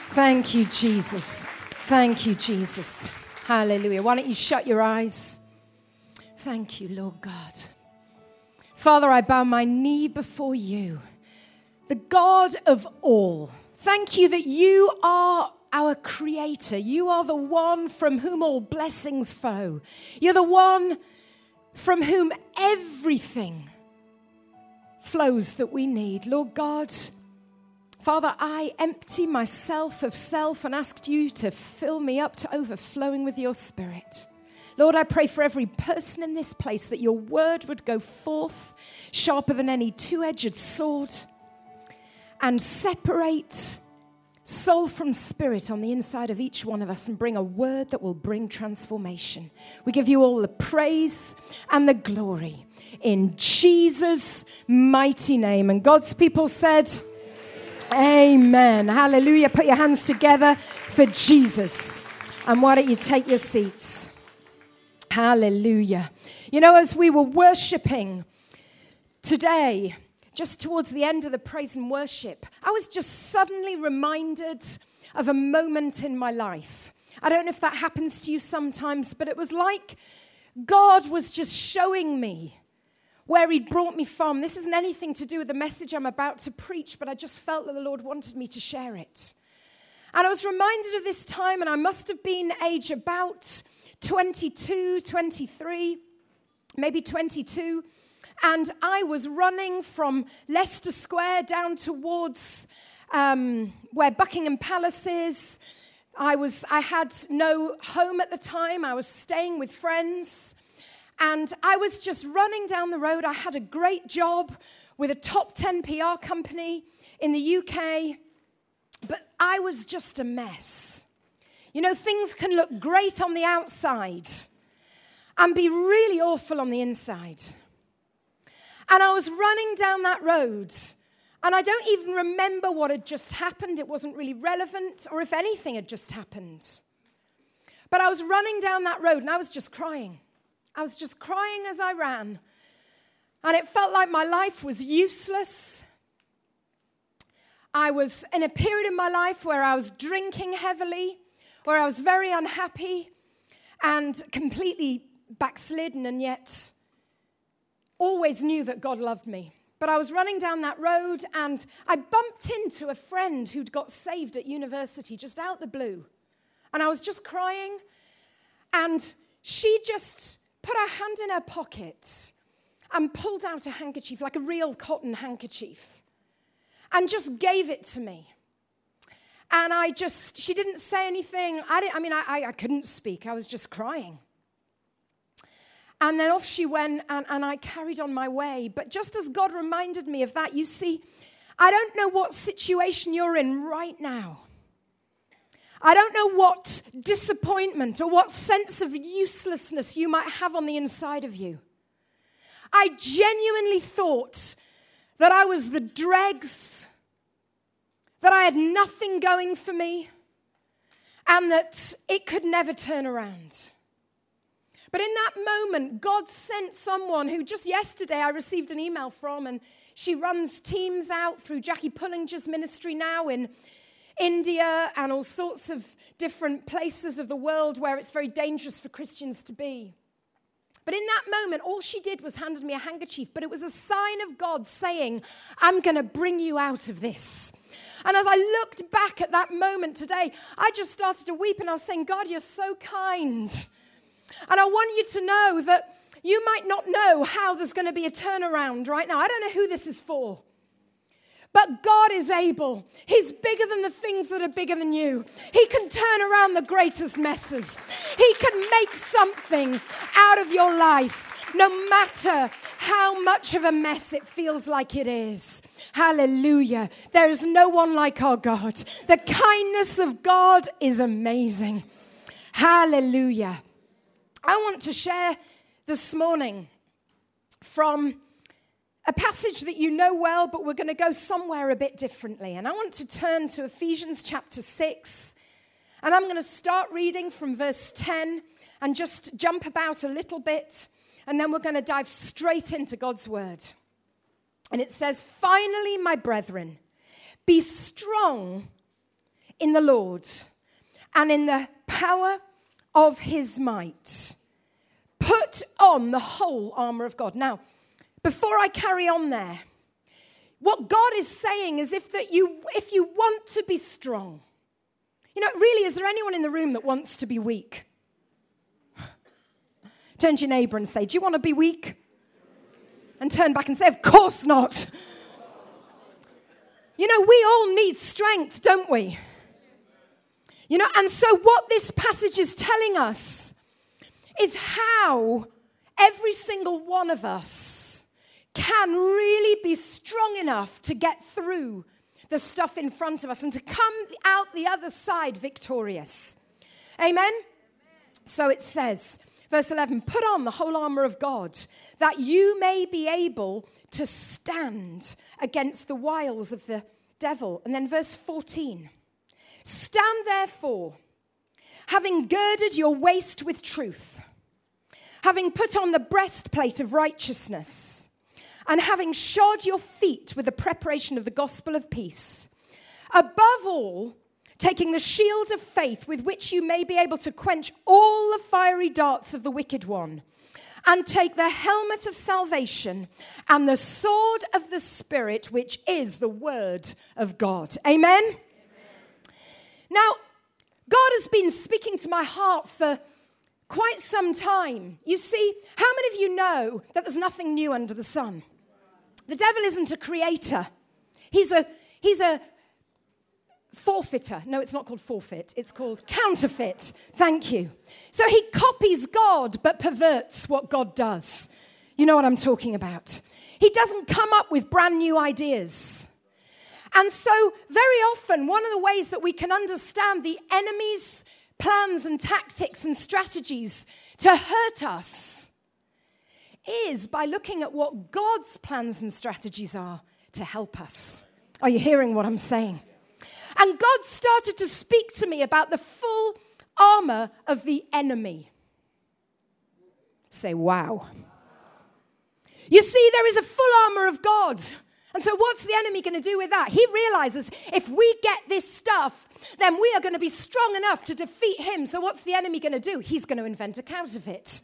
Thank you, Jesus. Thank you, Jesus. Hallelujah. Why don't you shut your eyes? Thank you, Lord God. Father, I bow my knee before you, the God of all. Thank you that you are our creator. You are the one from whom all blessings flow. You're the one from whom everything flows that we need. Lord God, Father, I empty myself of self and asked you to fill me up to overflowing with your Spirit. Lord, I pray for every person in this place that your word would go forth sharper than any two-edged sword and separate soul from spirit on the inside of each one of us and bring a word that will bring transformation. We give you all the praise and the glory in Jesus' mighty name. And God's people said, Amen. Hallelujah. Put your hands together for Jesus. And why don't you take your seats? Hallelujah. You know, as we were worshiping today, just towards the end of the praise and worship, I was just suddenly reminded of a moment in my life. I don't know if that happens to you sometimes, but it was like God was just showing me where he'd brought me from. This isn't anything to do with the message I'm about to preach, but I just felt that the Lord wanted me to share it. And I was reminded of this time, and I must have been age about 22, 23, maybe 22. And I was running from Leicester Square down towards where Buckingham Palace is. I had no home at the time. I was staying with friends. And I was just running down the road. I had a great job with a top 10 PR company in the UK. But I was just a mess. You know, things can look great on the outside and be really awful on the inside. And I was running down that road, and I don't even remember what had just happened. It wasn't really relevant, or if anything had just happened. But I was running down that road, and I was just crying. I was just crying as I ran. And it felt like my life was useless. I was in a period in my life where I was drinking heavily, where I was very unhappy and completely backslidden, and yet always knew that God loved me. But I was running down that road, and I bumped into a friend who'd got saved at university just out the blue. And I was just crying, and she just put her hand in her pocket and pulled out a handkerchief, like a real cotton handkerchief, and just gave it to me. And she didn't say anything. I couldn't speak. I was just crying. And then off she went, and I carried on my way. But just as God reminded me of that, you see, I don't know what situation you're in right now. I don't know what disappointment or what sense of uselessness you might have on the inside of you. I genuinely thought that I was the dregs, that I had nothing going for me, and that it could never turn around. But in that moment, God sent someone who just yesterday I received an email from, and she runs teams out through Jackie Pullinger's ministry now in India and all sorts of different places of the world where it's very dangerous for Christians to be. But in that moment, all she did was handed me a handkerchief, but it was a sign of God saying, I'm going to bring you out of this. And as I looked back at that moment today, I just started to weep, and I was saying, God, you're so kind. And I want you to know that you might not know how there's going to be a turnaround right now. I don't know who this is for. But God is able. He's bigger than the things that are bigger than you. He can turn around the greatest messes. He can make something out of your life, no matter how much of a mess it feels like it is. Hallelujah. There is no one like our God. The kindness of God is amazing. Hallelujah. I want to share this morning from a passage that you know well, but we're going to go somewhere a bit differently. And I want to turn to Ephesians chapter 6. And I'm going to start reading from verse 10 and just jump about a little bit. And then we're going to dive straight into God's word. And it says, finally, my brethren, be strong in the Lord and in the power of his might. Put on the whole armor of God. Now, before I carry on there, what God is saying is if you want to be strong, really, is there anyone in the room that wants to be weak? Turn to your neighbor and say, do you want to be weak? And turn back and say, of course not. We all need strength, don't we? And so what this passage is telling us is how every single one of us can really be strong enough to get through the stuff in front of us and to come out the other side victorious. Amen? So it says, verse 11, put on the whole armor of God that you may be able to stand against the wiles of the devil. And then verse 14, stand therefore, having girded your waist with truth, having put on the breastplate of righteousness, and having shod your feet with the preparation of the gospel of peace. Above all, taking the shield of faith with which you may be able to quench all the fiery darts of the wicked one, and take the helmet of salvation and the sword of the Spirit, which is the word of God. Amen? Amen. Now, God has been speaking to my heart for quite some time. You see, how many of you know that there's nothing new under the sun? The devil isn't a creator. He's a forfeiter. No, it's not called forfeit. It's called counterfeit. Thank you. So he copies God but perverts what God does. You know what I'm talking about. He doesn't come up with brand new ideas. And so very often, one of the ways that we can understand the enemy's plans and tactics and strategies to hurt us is by looking at what God's plans and strategies are to help us. Are you hearing what I'm saying? And God started to speak to me about the full armor of the enemy. Say, wow. You see, there is a full armor of God. And so what's the enemy going to do with that? He realizes if we get this stuff, then we are going to be strong enough to defeat him. So what's the enemy going to do? He's going to invent a counterfeit.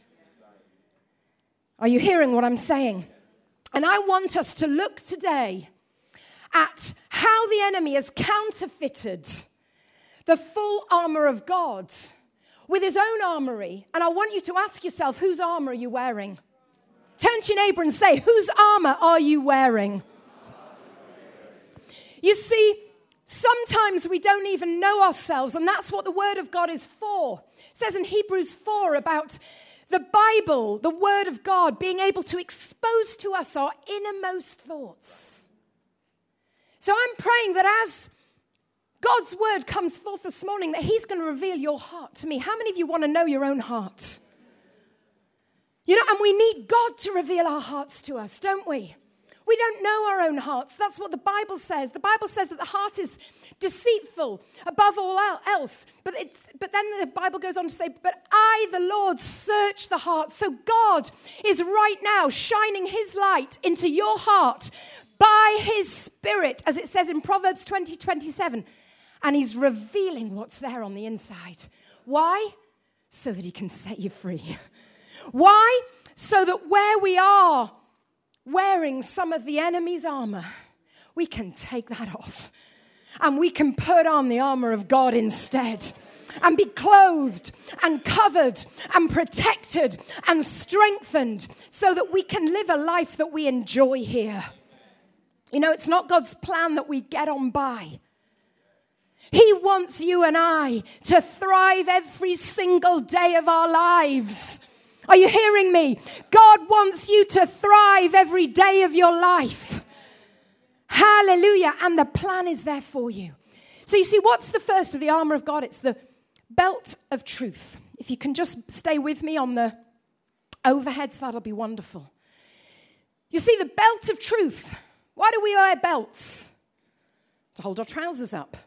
Are you hearing what I'm saying? And I want us to look today at how the enemy has counterfeited the full armor of God with his own armory. And I want you to ask yourself, whose armor are you wearing? Turn to your neighbor and say, whose armor are you wearing? You see, sometimes we don't even know ourselves, and that's what the Word of God is for. It says in Hebrews 4 about the Bible, the Word of God, being able to expose to us our innermost thoughts. So I'm praying that as God's Word comes forth this morning, that He's going to reveal your heart to me. How many of you want to know your own heart? And we need God to reveal our hearts to us, don't we? We don't know our own hearts. That's what the Bible says. The Bible says that the heart is deceitful above all else. But then the Bible goes on to say, but I, the Lord, search the heart. So God is right now shining his light into your heart by his Spirit, as it says in Proverbs 20:27. And he's revealing what's there on the inside. Why? So that he can set you free. Why? So that where we are wearing some of the enemy's armor, we can take that off and we can put on the armor of God instead and be clothed and covered and protected and strengthened so that we can live a life that we enjoy here. It's not God's plan that we get on by. He wants you and I to thrive every single day of our lives. Are you hearing me? God wants you to thrive every day of your life. Hallelujah. And the plan is there for you. So you see, what's the first of the armor of God? It's the belt of truth. If you can just stay with me on the overheads, that'll be wonderful. You see, the belt of truth. Why do we wear belts? To hold our trousers up.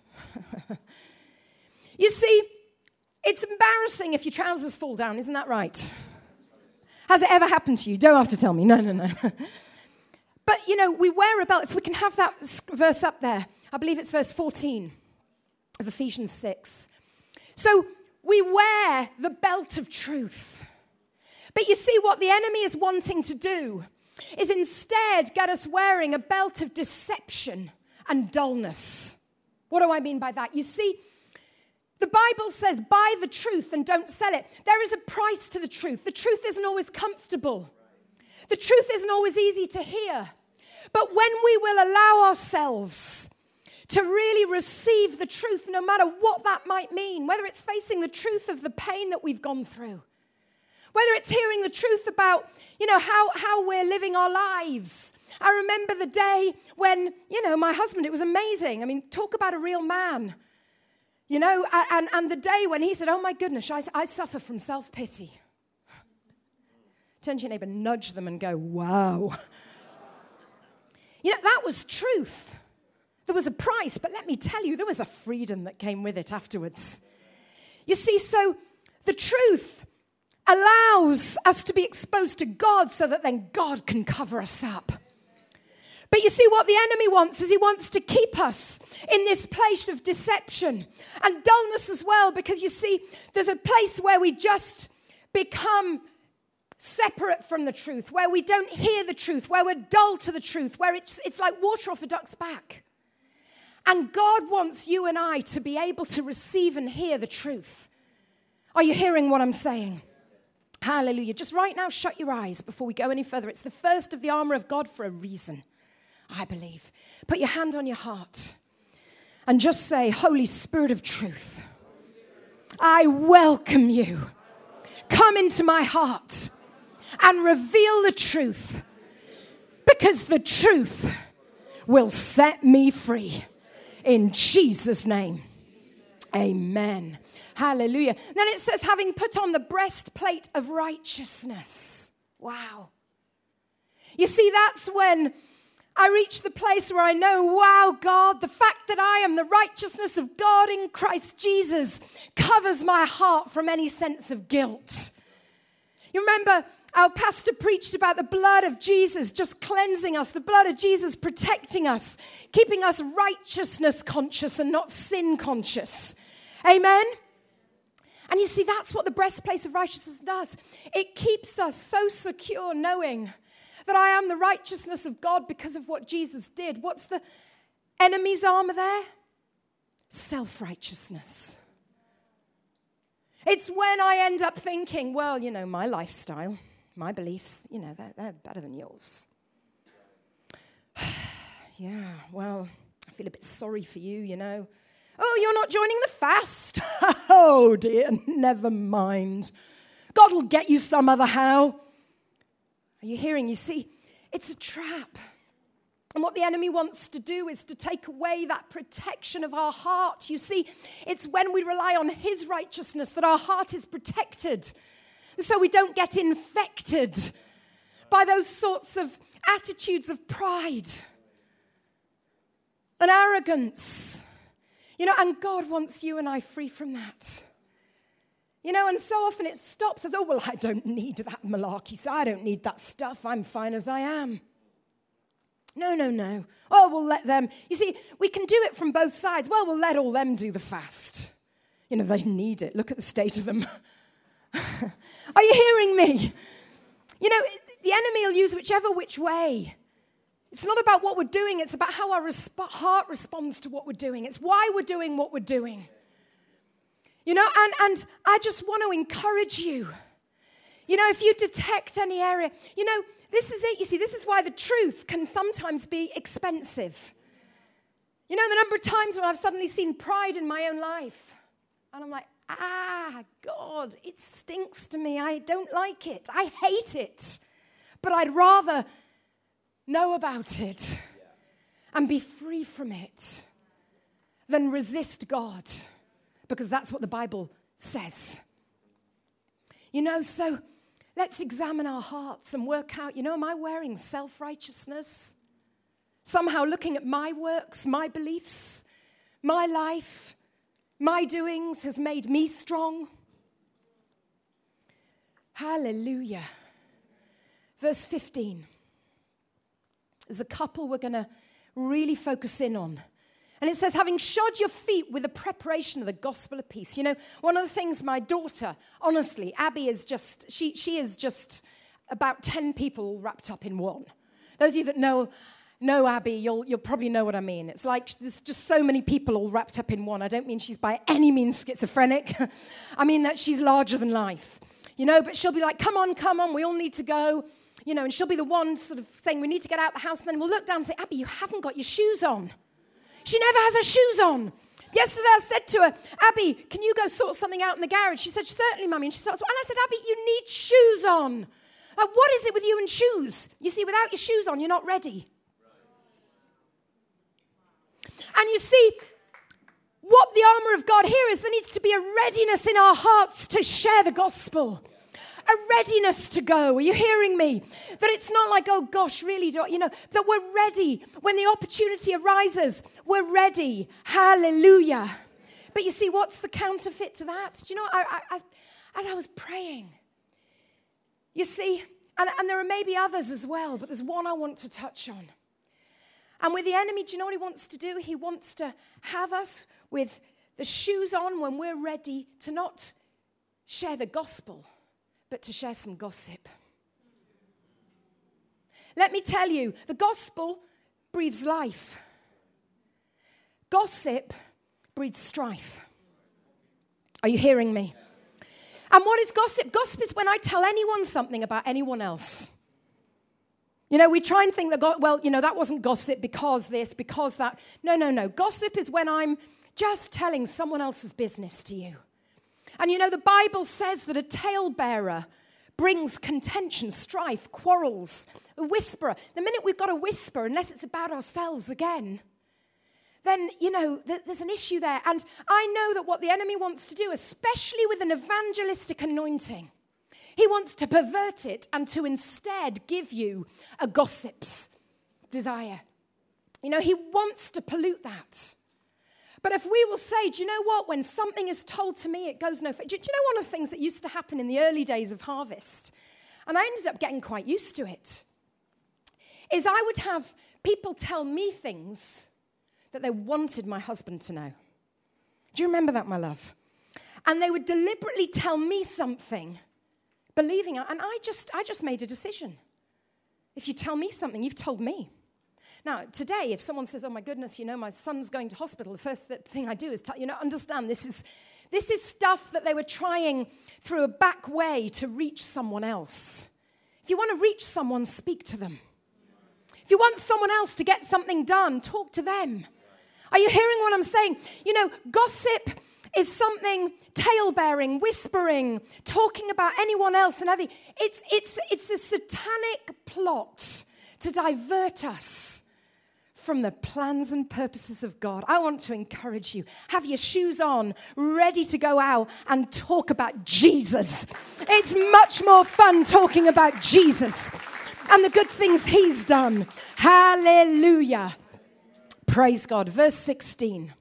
You see, it's embarrassing if your trousers fall down, isn't that right? Has it ever happened to you? Don't have to tell me. No. But, we wear a belt. If we can have that verse up there. I believe it's verse 14. of Ephesians 6. So we wear the belt of truth. But you see, what the enemy is wanting to do is instead get us wearing a belt of deception and dullness. What do I mean by that? You see, the Bible says, buy the truth and don't sell it. There is a price to the truth. The truth isn't always comfortable. The truth isn't always easy to hear. But when we will allow ourselves to really receive the truth, no matter what that might mean, whether it's facing the truth of the pain that we've gone through, whether it's hearing the truth about, how we're living our lives. I remember the day when, my husband, it was amazing. I mean, talk about a real man. And the day when he said, oh my goodness, I suffer from self-pity. Turn to your neighbor, nudge them and go, wow. That was truth. There was a price, but let me tell you, there was a freedom that came with it afterwards. You see, so the truth allows us to be exposed to God so that then God can cover us up. But you see, what the enemy wants is he wants to keep us in this place of deception and dullness as well, because you see, there's a place where we just become separate from the truth, where we don't hear the truth, where we're dull to the truth, where it's like water off a duck's back. And God wants you and I to be able to receive and hear the truth. Are you hearing what I'm saying? Hallelujah. Just right now, shut your eyes before we go any further. It's the first of the armor of God for a reason, I believe. Put your hand on your heart and just say, Holy Spirit of truth, I welcome you. Come into my heart and reveal the truth, because the truth will set me free. In Jesus' name, amen. Hallelujah. Then it says, having put on the breastplate of righteousness. Wow. You see, that's when I reach the place where I know, wow, God, the fact that I am the righteousness of God in Christ Jesus covers my heart from any sense of guilt. You remember our pastor preached about the blood of Jesus just cleansing us, the blood of Jesus protecting us, keeping us righteousness conscious and not sin conscious. Amen? And you see, that's what the breastplate of righteousness does. It keeps us so secure knowing that I am the righteousness of God because of what Jesus did. What's the enemy's armor there? Self-righteousness. It's when I end up thinking, well, my lifestyle, my beliefs, they're better than yours. Yeah, well, I feel a bit sorry for you, Oh, you're not joining the fast? Oh, dear, never mind. God will get you some other how. Are you hearing? You see, it's a trap. And what the enemy wants to do is to take away that protection of our heart. You see, it's when we rely on his righteousness that our heart is protected. So we don't get infected by those sorts of attitudes of pride and arrogance. And God wants you and I free from that. And so often it stops us, oh, well, I don't need that malarkey, so I don't need that stuff. I'm fine as I am. No. Oh, we'll let them. You see, we can do it from both sides. Well, we'll let all them do the fast. They need it. Look at the state of them. Are you hearing me? The enemy will use which way. It's not about what we're doing. It's about how our heart responds to what we're doing. It's why we're doing what we're doing. And I just want to encourage you. If you detect any area, this is it. You see, this is why the truth can sometimes be expensive. The number of times when I've suddenly seen pride in my own life. And I'm like, God, it stinks to me. I don't like it. I hate it. But I'd rather know about it and be free from it than resist God, because that's what the Bible says. So let's examine our hearts and work out, am I wearing self-righteousness? Somehow looking at my works, my beliefs, my life, my doings has made me strong. Hallelujah. Verse 15. There's a couple we're going to really focus in on. And it says, having shod your feet with the preparation of the gospel of peace. You know, one of the things my daughter, honestly, Abby is just, she is just about 10 people wrapped up in one. Those of you that know Abby, you'll probably know what I mean. It's like there's just so many people all wrapped up in one. I don't mean she's by any means schizophrenic. I mean that she's larger than life. You know, but she'll be like, come on, we all need to go. You know, and she'll be the one sort of saying, we need to get out the house. And then we'll look down and say, Abby, you haven't got your shoes on. She never has her shoes on. Yesterday I said to her, Abby, can you go sort something out in the garage? She said, certainly, Mummy. And she starts, and I said, Abby, you need shoes on. Like, what is it with you and shoes? You see, without your shoes on, you're not ready. And you see, what the armor of God here is, there needs to be a readiness in our hearts to share the gospel. A readiness to go. Are you hearing me? That it's not like, oh gosh, really, that we're ready. When the opportunity arises, we're ready. Hallelujah. But you see, what's the counterfeit to that? Do you know, as I was praying, you see, and there are maybe others as well, but there's one I want to touch on. And with the enemy, do you know what he wants to do? He wants to have us with the shoes on when we're ready to not share the gospel, but to share some gossip. Let me tell you, the gospel breathes life. Gossip breeds strife. Are you hearing me? And what is gossip? Gossip is when I tell anyone something about anyone else. You know, we try and think that, that wasn't gossip because this, because that. No. Gossip is when I'm just telling someone else's business to you. And you know, the Bible says that a talebearer brings contention, strife, quarrels, a whisperer. The minute we've got a whisper, unless it's about ourselves again, then, you know, there's an issue there. And I know that what the enemy wants to do, especially with an evangelistic anointing, he wants to pervert it and to instead give you a gossip's desire. You know, he wants to pollute that. But if we will say, do you know what? When something is told to me, it goes no further. Do you know one of the things that used to happen in the early days of Harvest, and I ended up getting quite used to it, is I would have people tell me things that they wanted my husband to know. Do you remember that, my love? And they would deliberately tell me something, believing it, and I just made a decision. If you tell me something, you've told me. Now, today, if someone says, oh my goodness, you know, my son's going to hospital, the first thing I do is understand this is stuff that they were trying through a back way to reach someone else. If you want to reach someone, speak to them. If you want someone else to get something done, talk to them. Are you hearing what I'm saying? You know, gossip is something tale-bearing, whispering, talking about anyone else and everything. It's a satanic plot to divert us from the plans and purposes of God. I want to encourage you. Have your shoes on, ready to go out and talk about Jesus. It's much more fun talking about Jesus and the good things he's done. Hallelujah. Praise God. Verse 16.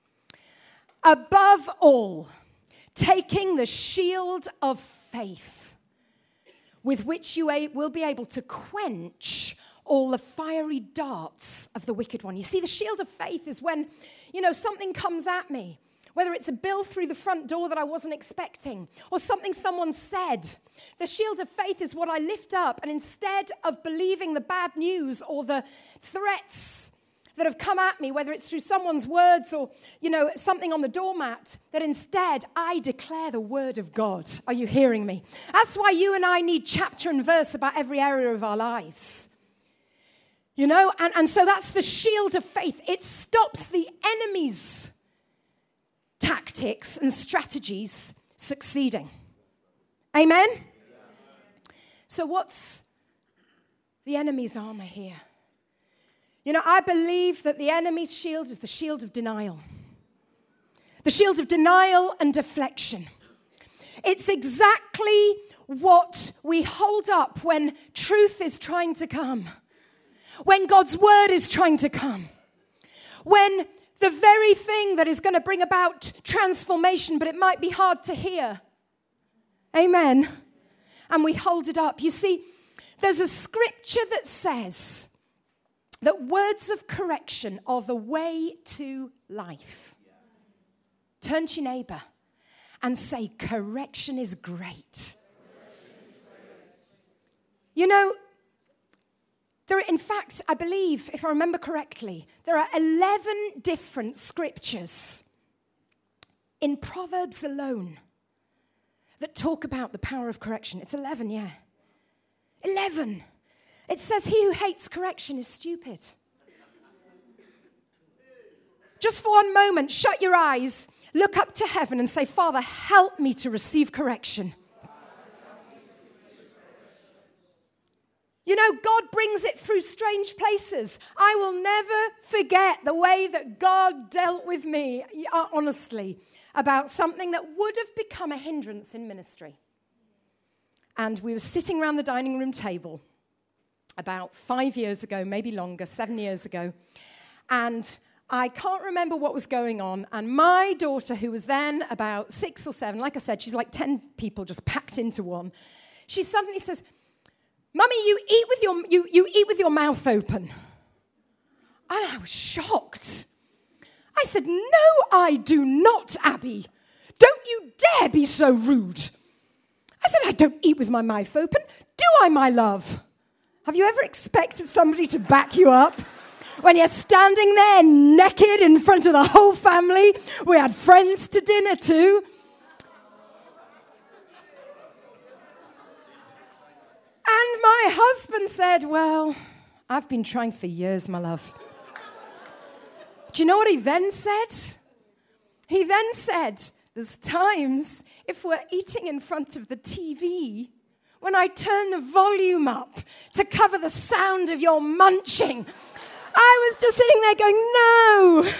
Above all, taking the shield of faith, with which you will be able to quench all the fiery darts of the wicked one. You see, the shield of faith is when, you know, something comes at me, whether it's a bill through the front door that I wasn't expecting, or something someone said. The shield of faith is what I lift up, and instead of believing the bad news or the threats that have come at me, whether it's through someone's words or, you know, something on the doormat, that instead I declare the word of God. Are you hearing me? That's why you and I need chapter and verse about every area of our lives. You know, and so that's the shield of faith. It stops the enemy's tactics and strategies succeeding. Amen? So what's the enemy's armor here? You know, I believe that the enemy's shield is the shield of denial. The shield of denial and deflection. It's exactly what we hold up when truth is trying to come. When God's word is trying to come. When the very thing that is going to bring about transformation, but it might be hard to hear. Amen. And we hold it up. You see, there's a scripture that says that words of correction are the way to life. Turn to your neighbor and say, correction is great. You know, in fact, I believe, if I remember correctly, there are 11 different scriptures in Proverbs alone that talk about the power of correction. It's 11, yeah. 11. It says, he who hates correction is stupid. Just for one moment, shut your eyes, look up to heaven and say, Father, help me to receive correction. You know, God brings it through strange places. I will never forget the way that God dealt with me, honestly, about something that would have become a hindrance in ministry. And we were sitting around the dining room table about 5 years ago, maybe longer, 7 years ago. And I can't remember what was going on. And my daughter, who was then about 6 or 7, like I said, she's like 10 people just packed into one. She suddenly says, Mummy, you eat with your mouth open. And I was shocked. I said, no, I do not, Abby. Don't you dare be so rude. I said, I don't eat with my mouth open. Do I, my love? Have you ever expected somebody to back you up? When you're standing there naked in front of the whole family, we had friends to dinner too. And my husband said, well, I've been trying for years, my love. Do you know what he then said? He then said, there's times if we're eating in front of the TV, when I turn the volume up to cover the sound of your munching, I was just sitting there going, no.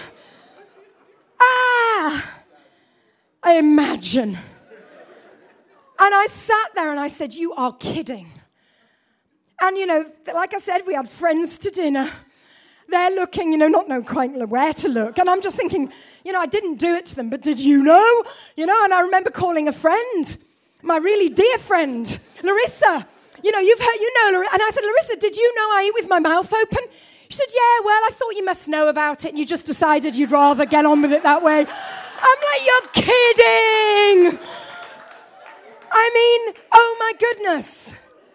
I imagine. And I sat there and I said, you are kidding. And, you know, like I said, we had friends to dinner. They're looking, not knowing quite where to look. And I'm just thinking, I didn't do it to them, but did you know? And I remember calling a friend, my really dear friend, Larissa. You've heard, Larissa. And I said, Larissa, did you know I eat with my mouth open? She said, yeah, well, I thought you must know about it, and you just decided you'd rather get on with it that way. I'm like, you're kidding. I mean, oh my goodness.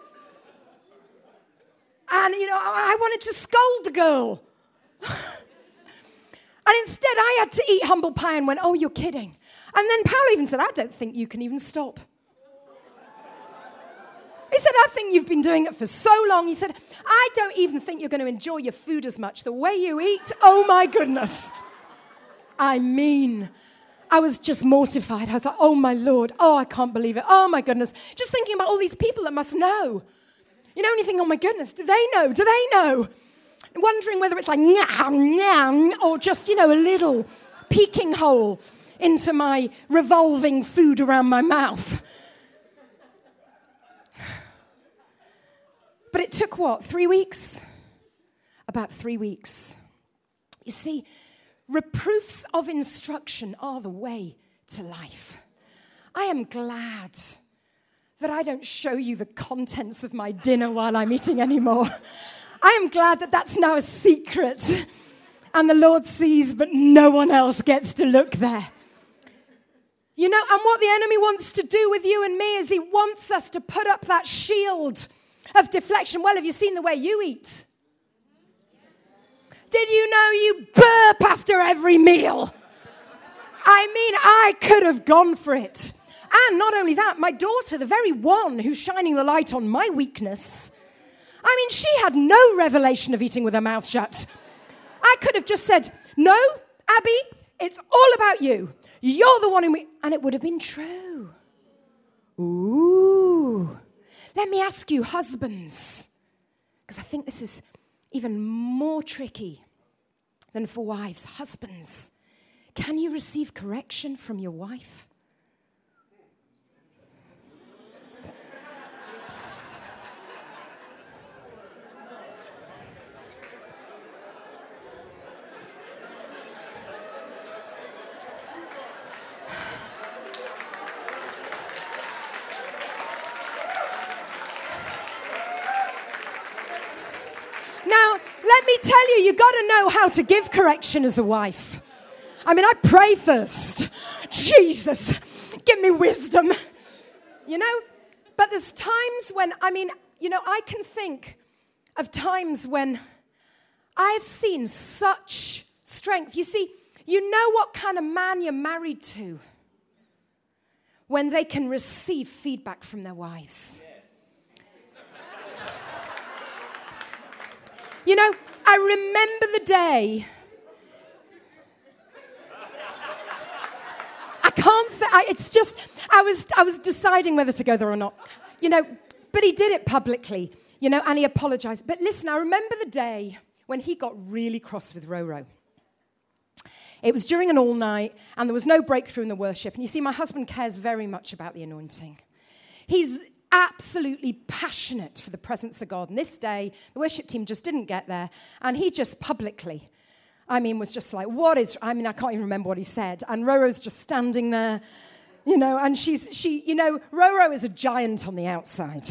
And, I wanted to scold the girl. And instead, I had to eat humble pie and went, oh, you're kidding. And then Paul even said, I don't think you can even stop. He said, I think you've been doing it for so long. He said, I don't even think you're going to enjoy your food as much. The way you eat, oh, my goodness. I mean, I was just mortified. I was like, oh, my Lord. Oh, I can't believe it. Oh, my goodness. Just thinking about all these people that must know. And you think, oh my goodness, do they know? Do they know? Wondering whether it's like, or just, a little peeking hole into my revolving food around my mouth. But it took what, 3 weeks? About 3 weeks. You see, reproofs of instruction are the way to life. I am glad that I don't show you the contents of my dinner while I'm eating anymore. I am glad that that's now a secret. And the Lord sees, but no one else gets to look there. And what the enemy wants to do with you and me is he wants us to put up that shield of deflection. Well, have you seen the way you eat? Did you know you burp after every meal? I mean, I could have gone for it. And not only that, my daughter, the very one who's shining the light on my weakness, I mean, she had no revelation of eating with her mouth shut. I could have just said, no, Abby, it's all about you. You're the one who... And it would have been true. Ooh. Let me ask you, husbands, because I think this is even more tricky than for wives. Husbands, can you receive correction from your wife? tell you, you got to know how to give correction as a wife. I mean, I pray first. Jesus, give me wisdom. You know, but there's times when, I can think of times when I've seen such strength. You see, you know what kind of man you're married to when they can receive feedback from their wives. You know, I remember the day. I was deciding whether to go there or not. You know, but he did it publicly, you know, and he apologized. But listen, I remember the day when he got really cross with Roro. It was during an all-night, and there was no breakthrough in the worship. And you see, my husband cares very much about the anointing. He's absolutely passionate for the presence of God. And this day, the worship team just didn't get there, and he just publicly, was just like, I can't even remember what he said. And Roro's just standing there, you know, and Roro is a giant on the outside.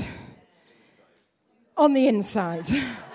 On the inside.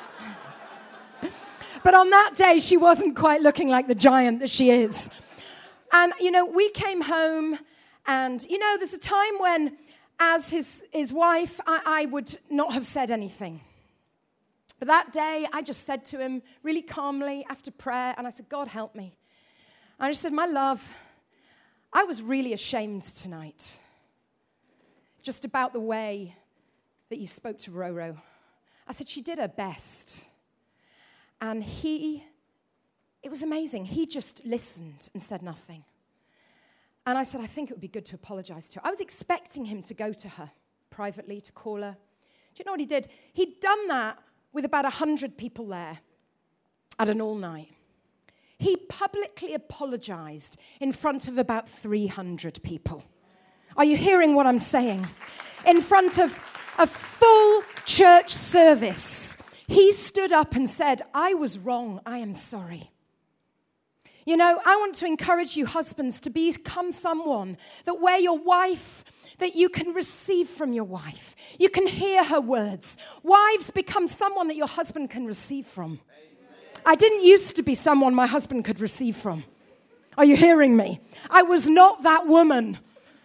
But on that day, she wasn't quite looking like the giant that she is. And, you know, we came home, and, you know, there's a time when, as his wife, I would not have said anything. But that day, I just said to him really calmly after prayer, and I said, God, help me. I just said, my love, I was really ashamed tonight just about the way that you spoke to Roro. I said, she did her best. And it was amazing. He just listened and said nothing. And I said, I think it would be good to apologize to her. I was expecting him to go to her privately, to call her. Do you know what he did? He'd done that with about 100 people there at an all-night. He publicly apologized in front of about 300 people. Are you hearing what I'm saying? In front of a full church service, he stood up and said, I was wrong, I am sorry. You know, I want to encourage you, husbands, to become someone that where your wife, that you can receive from your wife. You can hear her words. Wives, become someone that your husband can receive from. I didn't used to be someone my husband could receive from. Are you hearing me? I was not that woman.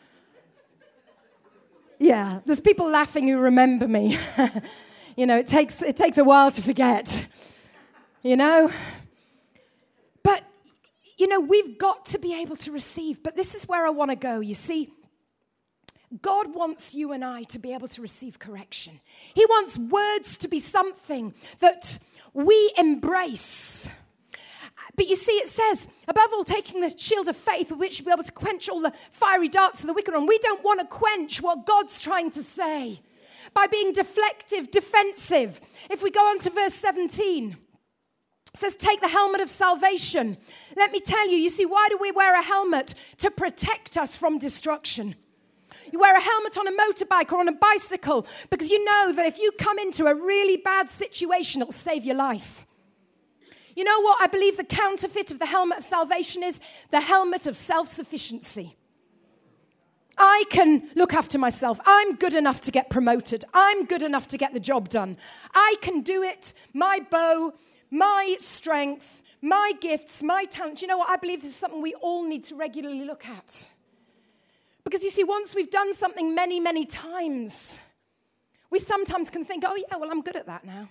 Yeah, there's people laughing who remember me. You know, it takes a while to forget. You know? But, you know, we've got to be able to receive. But this is where I want to go. You see, God wants you and I to be able to receive correction. He wants words to be something that we embrace. But you see, it says, above all, taking the shield of faith with which you'll be able to quench all the fiery darts of the wicked one. We don't want to quench what God's trying to say by being deflective, defensive. If we go on to verse 17, it says, take the helmet of salvation. Let me tell you, see, why do we wear a helmet? To protect us from destruction. You wear a helmet on a motorbike or on a bicycle because you know that if you come into a really bad situation, it'll save your life. You know what I believe the counterfeit of the helmet of salvation is? The helmet of self-sufficiency. I can look after myself. I'm good enough to get promoted. I'm good enough to get the job done. I can do it. My bow, my strength, my gifts, my talent. You know what? I believe this is something we all need to regularly look at. Because you see, once we've done something many, many times, we sometimes can think, oh yeah, well, I'm good at that now.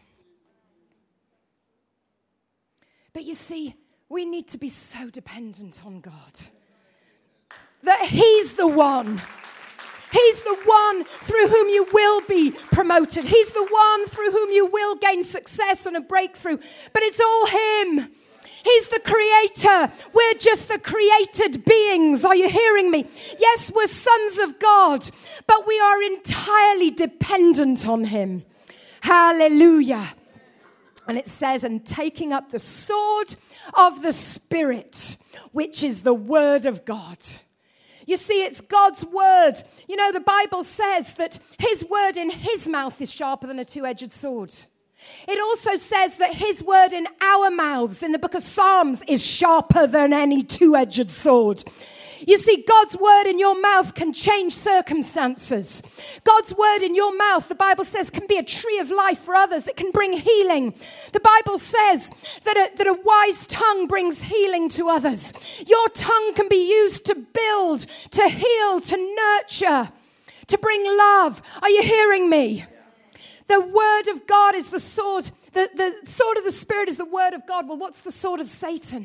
But you see, we need to be so dependent on God that He's the one. He's the one through whom you will be promoted. He's the one through whom you will gain success and a breakthrough. But it's all Him. He's the creator. We're just the created beings. Are you hearing me? Yes, we're sons of God, but we are entirely dependent on Him. Hallelujah. And it says, and taking up the sword of the Spirit, which is the word of God. You see, it's God's word. You know, the Bible says that His word in His mouth is sharper than a two-edged sword. It also says that His word in our mouths in the book of Psalms is sharper than any two-edged sword. You see, God's word in your mouth can change circumstances. God's word in your mouth, the Bible says, can be a tree of life for others. It can bring healing. The Bible says that a wise tongue brings healing to others. Your tongue can be used to build, to heal, to nurture, to bring love. Are you hearing me? The word of God is the sword. The sword of the Spirit is the word of God. Well, what's the sword of Satan?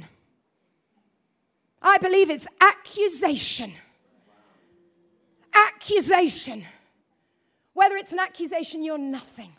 I believe it's accusation. Accusation. Whether it's an accusation, you're nothing.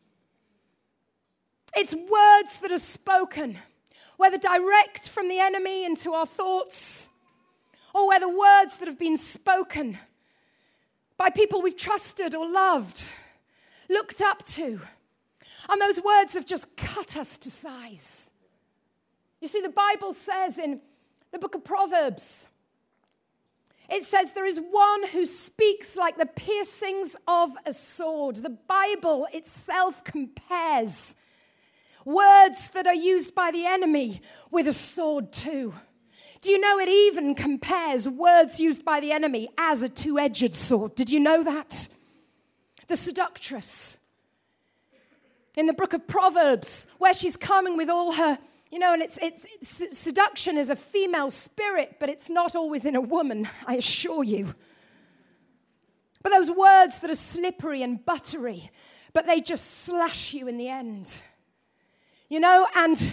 It's words that are spoken, whether direct from the enemy into our thoughts, or whether words that have been spoken by people we've trusted or loved, looked up to. And those words have just cut us to size. You see, the Bible says in the book of Proverbs, it says there is one who speaks like the piercings of a sword. The Bible itself compares words that are used by the enemy with a sword too. Do you know it even compares words used by the enemy as a two-edged sword? Did you know that? The seductress in the book of Proverbs, where she's coming with all her, and it's seduction is a female spirit, but it's not always in a woman, I assure you. But those words that are slippery and buttery, but they just slash you in the end. And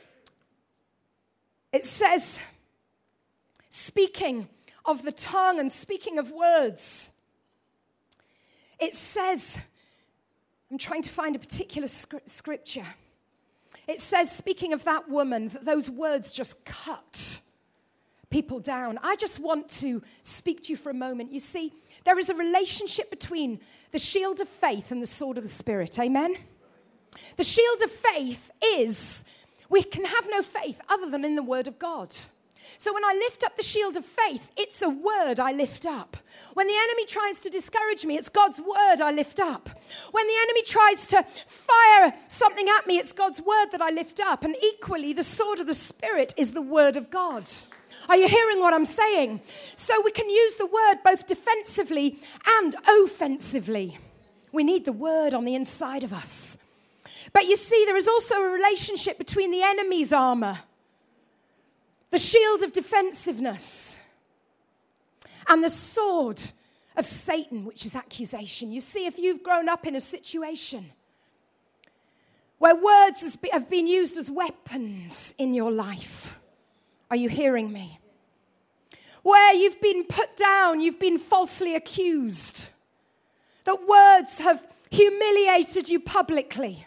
it says, speaking of the tongue and speaking of words, it says, I'm trying to find a particular scripture. It says, speaking of that woman, that those words just cut people down. I just want to speak to you for a moment. You see, there is a relationship between the shield of faith and the sword of the Spirit. Amen? The shield of faith is, we can have no faith other than in the word of God. So when I lift up the shield of faith, it's a word I lift up. When the enemy tries to discourage me, it's God's word I lift up. When the enemy tries to fire something at me, it's God's word that I lift up. And equally, the sword of the Spirit is the word of God. Are you hearing what I'm saying? So we can use the word both defensively and offensively. We need the word on the inside of us. But you see, there is also a relationship between the enemy's armor, the shield of defensiveness, and the sword of Satan, which is accusation. You see, if you've grown up in a situation where words have been used as weapons in your life, are you hearing me? Where you've been put down, you've been falsely accused, that words have humiliated you publicly.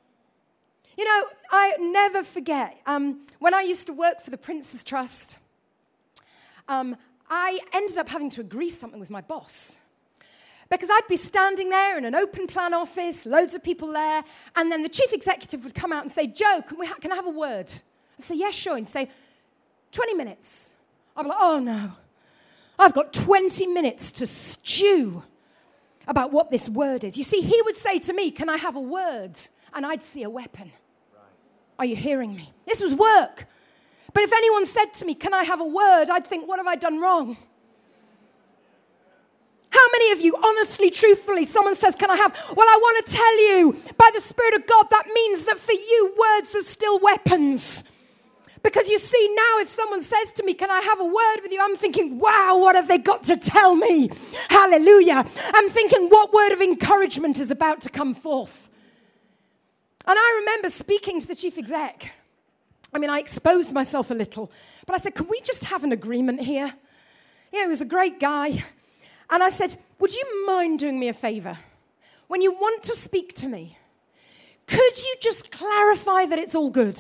I never forget, when I used to work for the Prince's Trust, I ended up having to agree something with my boss. Because I'd be standing there in an open plan office, loads of people there, and then the chief executive would come out and say, Joe, can I have a word? I'd say, yeah, sure, and say, 20 minutes. I'd be like, oh no, I've got 20 minutes to stew about what this word is. You see, he would say to me, can I have a word? And I'd see a weapon. Are you hearing me? This was work. But if anyone said to me, can I have a word? I'd think, what have I done wrong? How many of you, honestly, truthfully, someone says, can I have? Well, I want to tell you, by the Spirit of God, that means that for you, words are still weapons. Because you see, now if someone says to me, can I have a word with you? I'm thinking, wow, what have they got to tell me? Hallelujah. I'm thinking, what word of encouragement is about to come forth? And I remember speaking to the chief exec. I exposed myself a little. But I said, could we just have an agreement here? He was a great guy. And I said, would you mind doing me a favor? When you want to speak to me, could you just clarify that it's all good?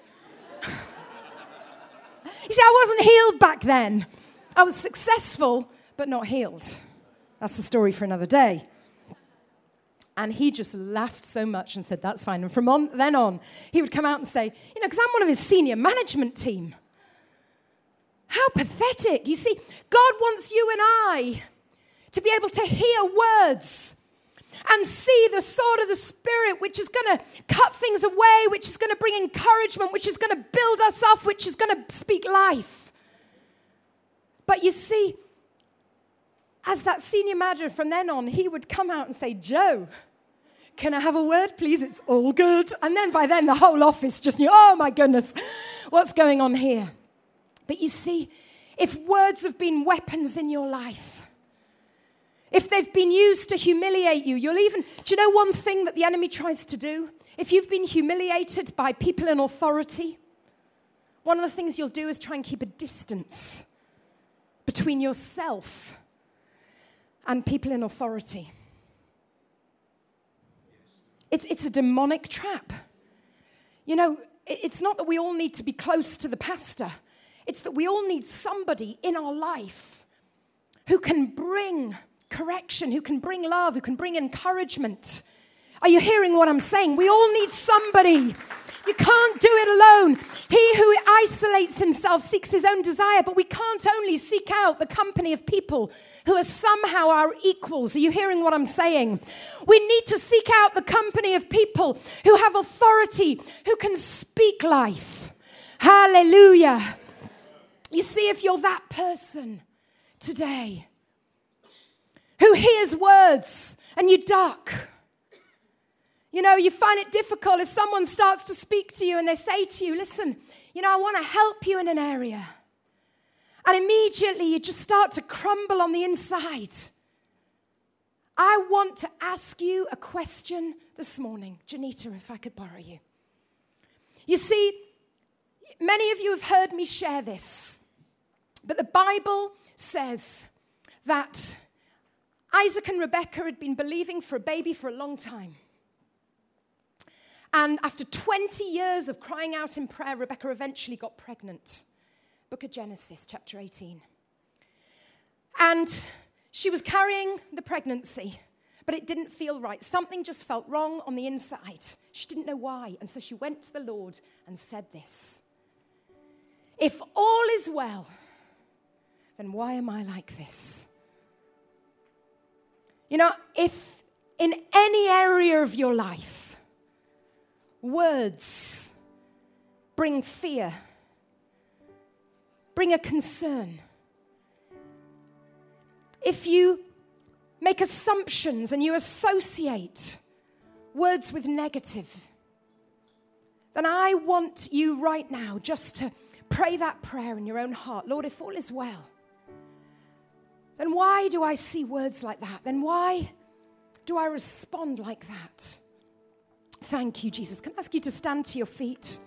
You see, I wasn't healed back then. I was successful, but not healed. That's the story for another day. And he just laughed so much and said, that's fine. And from then on, he would come out and say, because I'm one of his senior management team. How pathetic. You see, God wants you and I to be able to hear words and see the sword of the Spirit, which is going to cut things away, which is going to bring encouragement, which is going to build us up, which is going to speak life. But you see, as that senior manager from then on, he would come out and say, Joe, can I have a word, please? It's all good. And then by then, the whole office just knew, oh my goodness, what's going on here? But you see, if words have been weapons in your life, if they've been used to humiliate you, do you know one thing that the enemy tries to do? If you've been humiliated by people in authority, one of the things you'll do is try and keep a distance between yourself and people in authority. It's a demonic trap. You know, it's not that we all need to be close to the pastor. It's that we all need somebody in our life who can bring correction, who can bring love, who can bring encouragement. Are you hearing what I'm saying? We all need somebody. You can't do it alone. He who isolates himself seeks his own desire, but we can't only seek out the company of people who are somehow our equals. Are you hearing what I'm saying? We need to seek out the company of people who have authority, who can speak life. Hallelujah. You see, if you're that person today who hears words and you duck, you know, you find it difficult if someone starts to speak to you and they say to you, listen, you know, I want to help you in an area. And immediately you just start to crumble on the inside. I want to ask you a question this morning. Janita, if I could borrow you. You see, many of you have heard me share this, but the Bible says that Isaac and Rebekah had been believing for a baby for a long time. And after 20 years of crying out in prayer, Rebekah eventually got pregnant. Book of Genesis, chapter 18. And she was carrying the pregnancy, but it didn't feel right. Something just felt wrong on the inside. She didn't know why. And so she went to the Lord and said this: if all is well, then why am I like this? You know, if in any area of your life, words bring fear, bring a concern. If you make assumptions and you associate words with negative, then I want you right now just to pray that prayer in your own heart. Lord, if all is well, then why do I see words like that? Then why do I respond like that? Thank you, Jesus. Can I ask you to stand to your feet?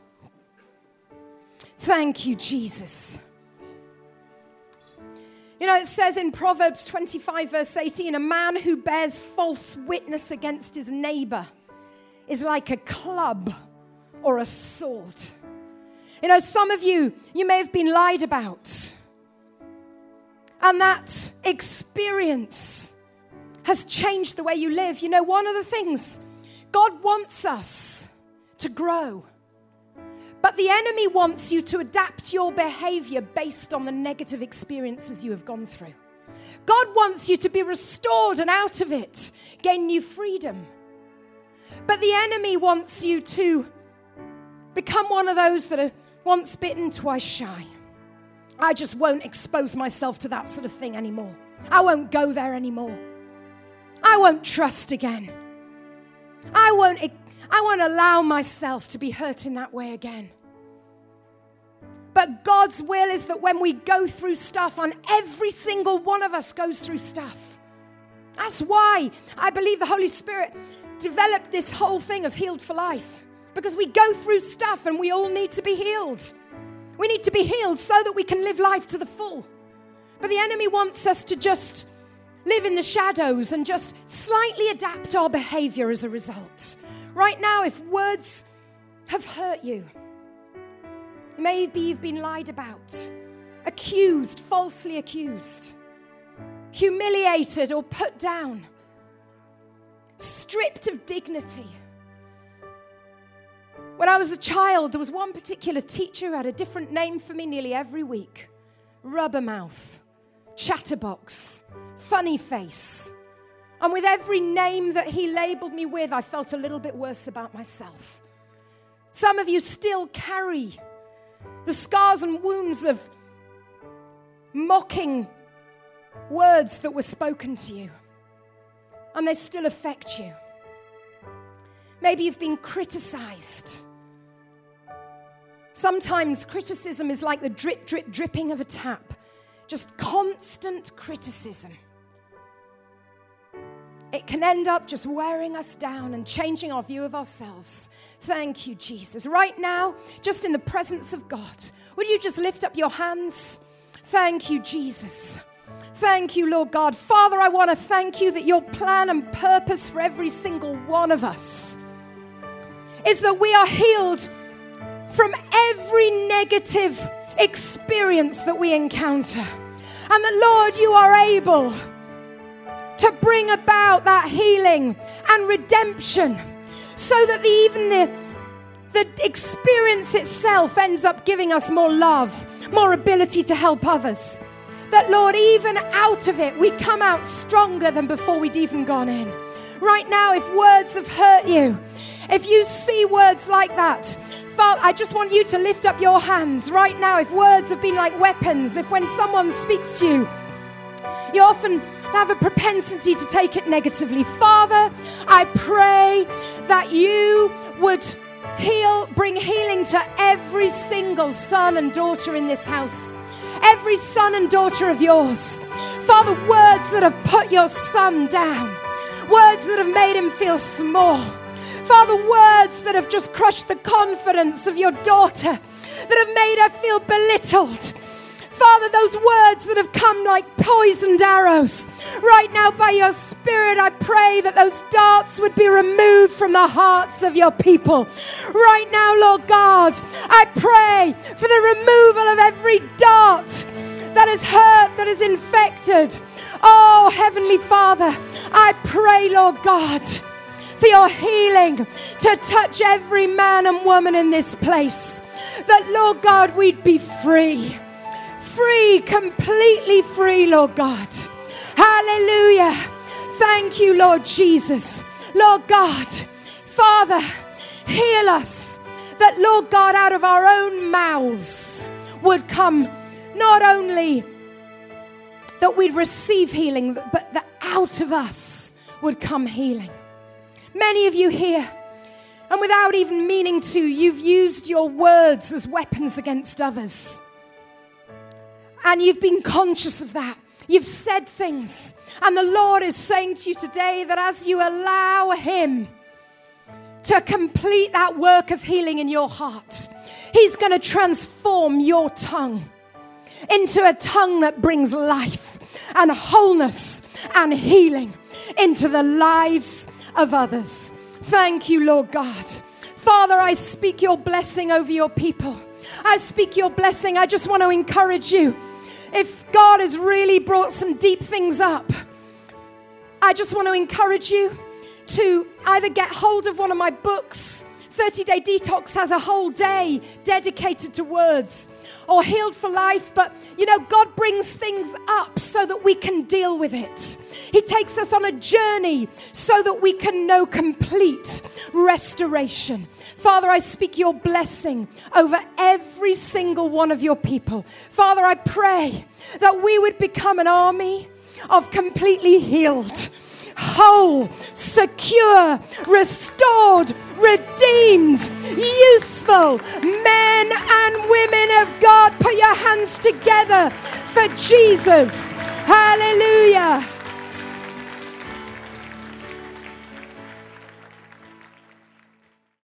Thank you, Jesus. You know, it says in Proverbs 25, verse 18, a man who bears false witness against his neighbor is like a club or a sword. You know, some of you may have been lied about. And that experience has changed the way you live. You know, one of the things, God wants us to grow. But the enemy wants you to adapt your behavior based on the negative experiences you have gone through. God wants you to be restored and out of it, gain new freedom. But the enemy wants you to become one of those that are once bitten, twice shy. I just won't expose myself to that sort of thing anymore. I won't go there anymore. I won't trust again. I won't allow myself to be hurt in that way again. But God's will is that when we go through stuff, and every single one of us goes through stuff. That's why I believe the Holy Spirit developed this whole thing of Healed for Life. Because we go through stuff and we all need to be healed. We need to be healed so that we can live life to the full. But the enemy wants us to just live in the shadows and just slightly adapt our behavior as a result. Right now, if words have hurt you, maybe you've been lied about, accused, falsely accused, humiliated or put down, stripped of dignity. When I was a child, there was one particular teacher who had a different name for me nearly every week. Rubbermouth, chatterbox, funny face. And with every name that he labeled me with, I felt a little bit worse about myself. Some of you still carry the scars and wounds of mocking words that were spoken to you, and they still affect you. Maybe you've been criticized. Sometimes criticism is like the drip, drip, dripping of a tap. Just constant criticism. It can end up just wearing us down and changing our view of ourselves. Thank you, Jesus. Right now, just in the presence of God, would you just lift up your hands? Thank you, Jesus. Thank you, Lord God. Father, I want to thank you that your plan and purpose for every single one of us is that we are healed from every negative experience that we encounter. And that, Lord, you are able to bring about that healing and redemption so that even the experience itself ends up giving us more love, more ability to help others. That, Lord, even out of it, we come out stronger than before we'd even gone in. Right now, if words have hurt you, if you see words like that, Father, I just want you to lift up your hands right now. If words have been like weapons, if when someone speaks to you, you often have a propensity to take it negatively. Father, I pray that you would bring healing to every single son and daughter in this house. Every son and daughter of yours. Father, words that have put your son down. Words that have made him feel small. Father, words that have just crushed the confidence of your daughter, that have made her feel belittled. Father, those words that have come like poisoned arrows, right now by your Spirit, I pray that those darts would be removed from the hearts of your people. Right now, Lord God, I pray for the removal of every dart that is hurt, that is infected. Oh, Heavenly Father, I pray, Lord God, for your healing to touch every man and woman in this place. That, Lord God, we'd be free. Free, completely free, Lord God. Hallelujah. Thank you, Lord Jesus. Lord God, Father, heal us. That, Lord God, out of our own mouths would come not only that we'd receive healing, but that out of us would come healing. Many of you here, and without even meaning to, you've used your words as weapons against others. And you've been conscious of that. You've said things. And the Lord is saying to you today that as you allow him to complete that work of healing in your heart, he's going to transform your tongue into a tongue that brings life and wholeness and healing into the lives of others. Thank you, Lord God. Father, I speak your blessing over your people. I speak your blessing. I just want to encourage you. If God has really brought some deep things up, I just want to encourage you to either get hold of one of my books. 30-Day Detox has a whole day dedicated to words, or Healed for Life. But, you know, God brings things up so that we can deal with it. He takes us on a journey so that we can know complete restoration. Father, I speak your blessing over every single one of your people. Father, I pray that we would become an army of completely healed, whole, secure, restored, redeemed, useful men and women of God. Put your hands together for Jesus. Hallelujah.